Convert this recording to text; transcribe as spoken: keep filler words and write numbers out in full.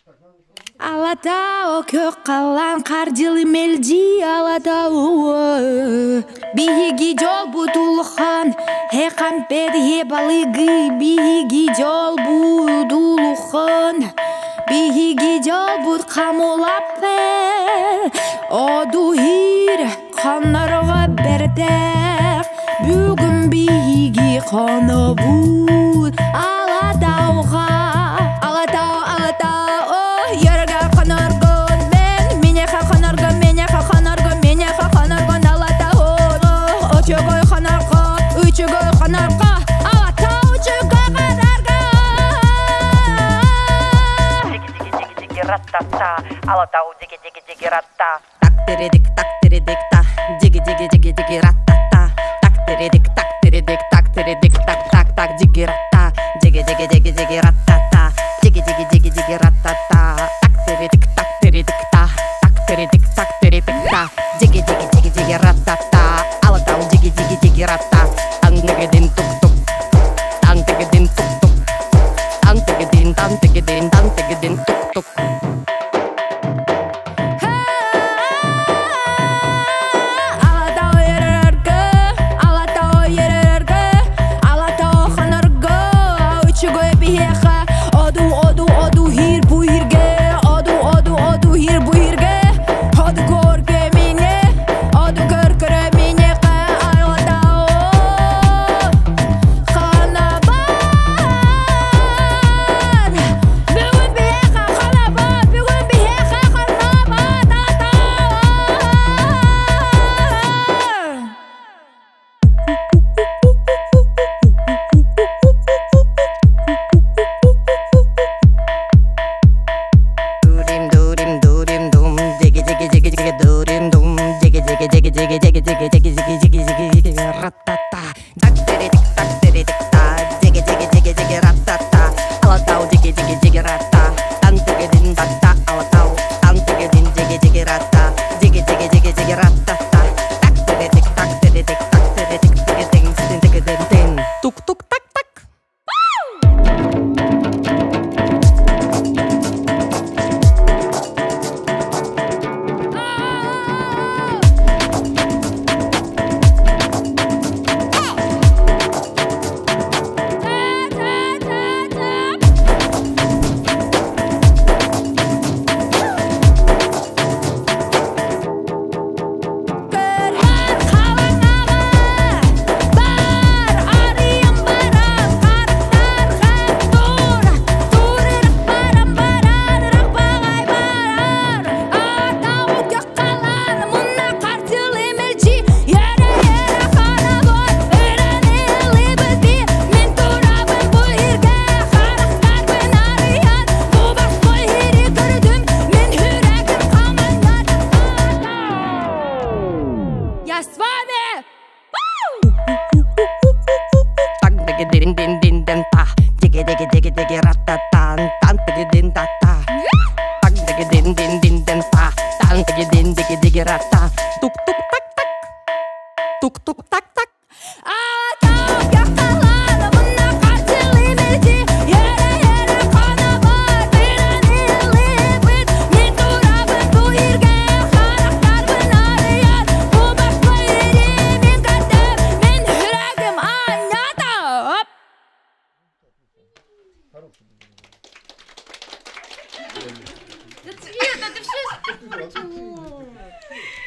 Алатау көк қалан қардилы мелди алатау биги жол бутулхан хекам пед ебалыгы биги жол бутулхан биги жол бут камулаппе одуир канарга бердек бүгүн биги кана бут алатауга алатау алатау Алатау диги диги диги ратта так тередик так тередик та диги диги диги диги ратта так тередик так тередик так тередик так так так диги ратта диги диги диги диги ратта диги диги диги диги ратта так тередик так тередик та так тередик так тередик та диги диги диги диги ратта Алатау диги диги диги ратта тан тегедин тук тук тан тегедин тук тук тан тегедин тан тегедин тан тегедин тук тук Да Цвета, ты все испортил.